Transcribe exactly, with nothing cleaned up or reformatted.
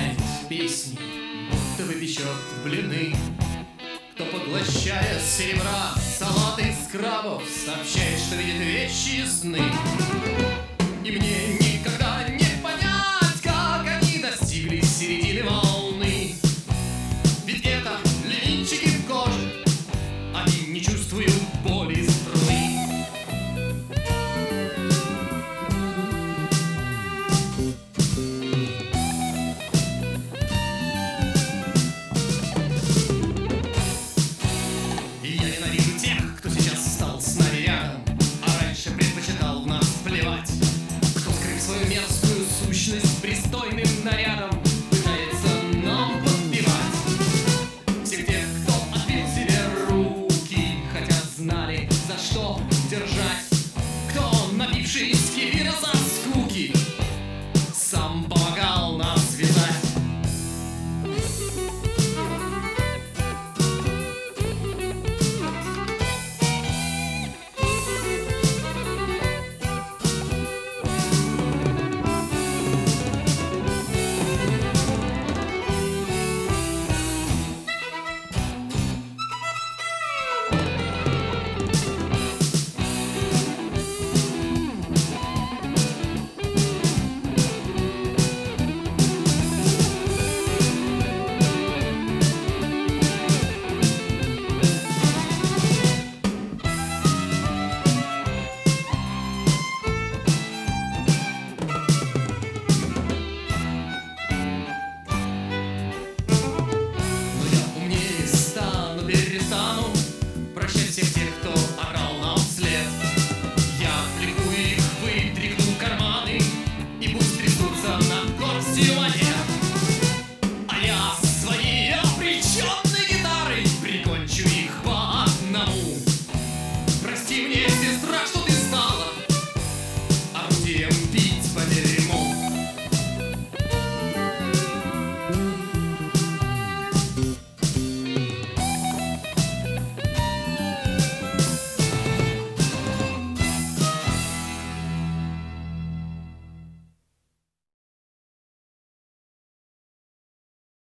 сочиняет песни, кто выпечет блины, кто, поглощая серебра салаты из крабов, сообщает, что видит вещи сны. И мне никогда не понять, как они достигли середины волны. Ведь это львинчики в коже, они не чувствуют боли струны. И я ненавижу тех, кто сейчас стал с нами рядом, а раньше предпочитал в нас плевать. Кто, скрыв свою мерзкую сущность пристойным нарядом, пытается нам подбивать. Всех тех, кто отбил себе руки, хотя знали, за что держать. Кто, напившись кефира со скуки, сам помогал нас вязать. Прощать всех тех, кто орал нам вслед. Я отвлеку их, вытряхну карманы, и пусть трясутся над горстью монет. А я своей обреченной гитарой прикончу их по одному. Прости мне, сестра, что